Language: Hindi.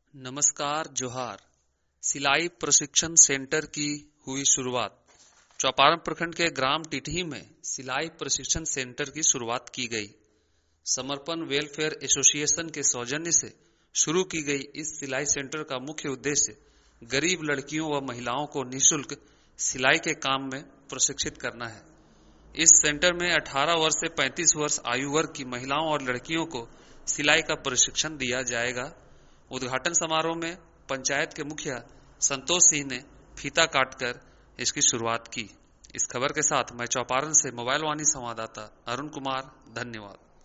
नमस्कार जोहार। सिलाई प्रशिक्षण सेंटर की हुई शुरुआत। चौपारण प्रखंड के ग्राम टिटही में सिलाई प्रशिक्षण सेंटर की शुरुआत की गई। समर्पण वेलफेयर एसोसिएशन के सौजन्य से शुरू की गई इस सिलाई सेंटर का मुख्य उद्देश्य गरीब लड़कियों व महिलाओं को निःशुल्क सिलाई के काम में प्रशिक्षित करना है। इस सेंटर में 18 वर्ष से 35 वर्ष आयु वर्ग की महिलाओं और लड़कियों को सिलाई का प्रशिक्षण दिया जाएगा। उद्घाटन समारोह में पंचायत के मुखिया संतोष सिंह ने फीता काटकर इसकी शुरुआत की। इस खबर के साथ मैं चौपारण से मोबाइल वाणी संवाददाता अरुण कुमार, धन्यवाद।